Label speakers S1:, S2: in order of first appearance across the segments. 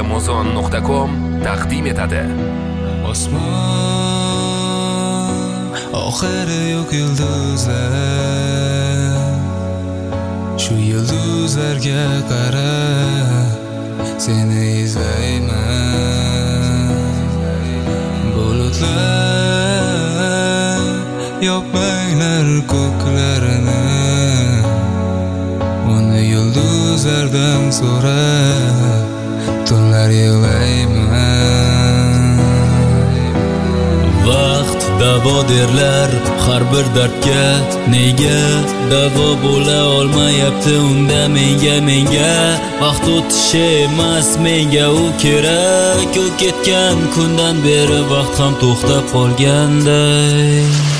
S1: amazon.com taqdim etadi.
S2: Osmon oxiri yo'q yulduzlar, shu yulduzlarga qara, seni izlayman. Bulutlar yopmanglar ko'klarini, uni yulduzlardan so'ra, tunlar yig'layman.
S3: Vaqt davo derlar har bir dardga, nega davo bo'la olmayapti unda menga vaqt o'tishi emas menga u kerak. U ketgan kundan beri vaqt ham to'xtab qolganday.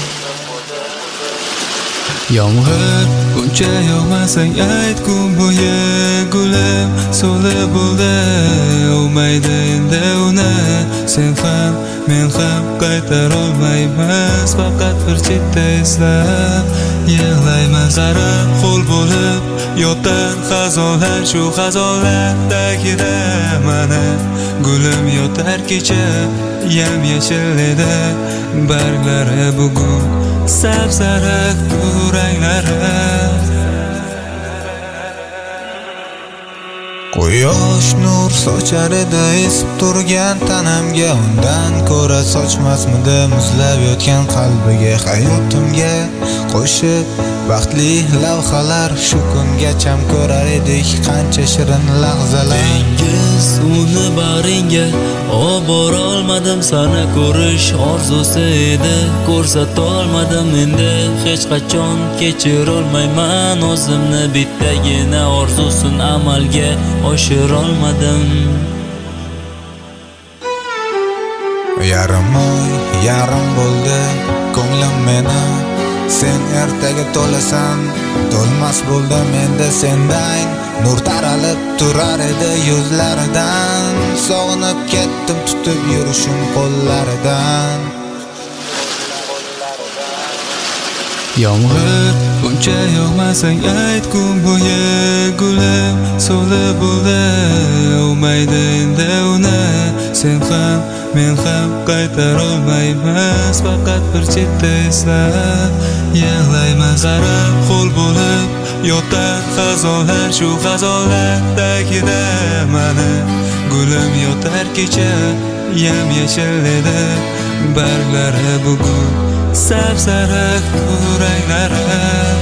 S2: Yomg'ir buncha yog'masang ayt, kun bo'yi gulim so'li bo'ldi, o'maydi endi uni sen ham men ham qaytarolmaymiz. Faqat bir chetda eslab yig'laymiz. Qara qo'l bo'lib yotar xazonlar, shu xazonlar tagida mana gulim yotar. Kecha yam yashil edi barglari, bugun sapsariq turanglari.
S4: Quyosh nur sochar edi esib turgan tanamga, undan ko'ra sochmasmidi muzlab yotgan qalbiga. Hayotimga qo'shib baxtli lavhalar, shu kungacham ko'rar edik qancha shirin lahzalar.
S3: Dengiz uni bag'ringga olib bora olmadim, sana ko'rish orzusi edi, ko'rsatolmadim endi hech qachon kechirolmayman o'zimni. Bittagina orzusin amalga oshirolmadim.
S4: Yarim oy yarim bo'ldi ko'nglim meni, sen ertaga to'lasan, to'lmas bo'ldim endi sendan. Nur taralib turar edi yuzlaridan, sog'inib ketdim tutib yurishim qo'llaridan.
S2: Yomg'ir buncha yog'masang ayt, kun bo'yi gulim so'li bo'ldi, o'maydi endi uni sen ham men ham qaytarolmaymiz. Faqat bir chetda eslab yig'laymiz. Qara qo'l bo'lib yotar xazonlar, shu xazonlar tagida mana gulim yotar. Kecha yam yashil edi barglari, bugun sapsariq turanglari.